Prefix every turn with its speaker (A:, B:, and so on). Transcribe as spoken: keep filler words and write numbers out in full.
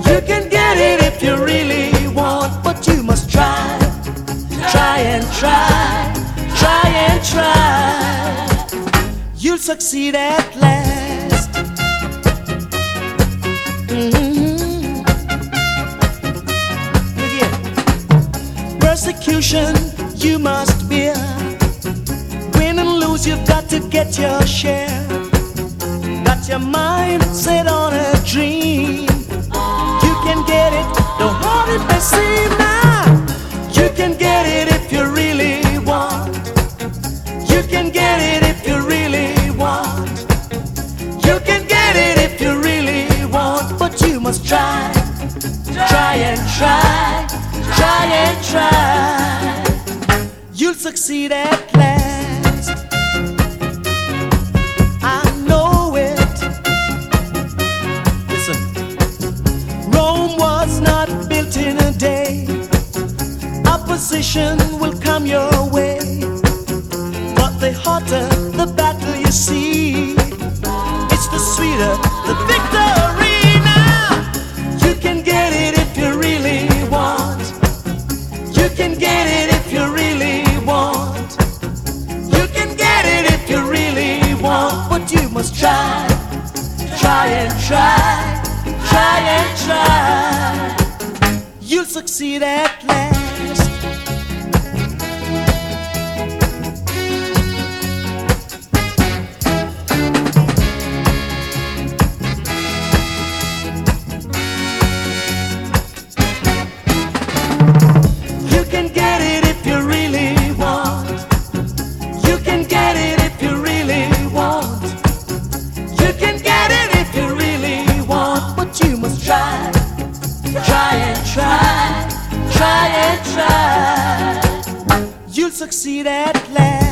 A: You can get it if you really want, but you must try, try and try, try and try. You'll succeed at last. Mm-hmm. Yeah. Persecution you must bear. Win and lose, you've got to get your share. Got your mind set on a dream. You can get it, don't hold it may seem now. You can get it if you really want. You can get it if you really want. You can get it if you really want, but you must try, try and try, try and try. You'll succeed at last. I know it. Listen, Rome was not built in a day. Opposition will come your way, but the hotter the battle you see, it's the sweeter the victory. Now you can get it if you really want. You can get it if you really want. You can get it if you really want, but you must try, try and try, try and try. You'll succeed at last. You can get it if you really want. You can get it if you really want. You can get it if you really want, but you must try, try and try, try and try. You'll succeed at last.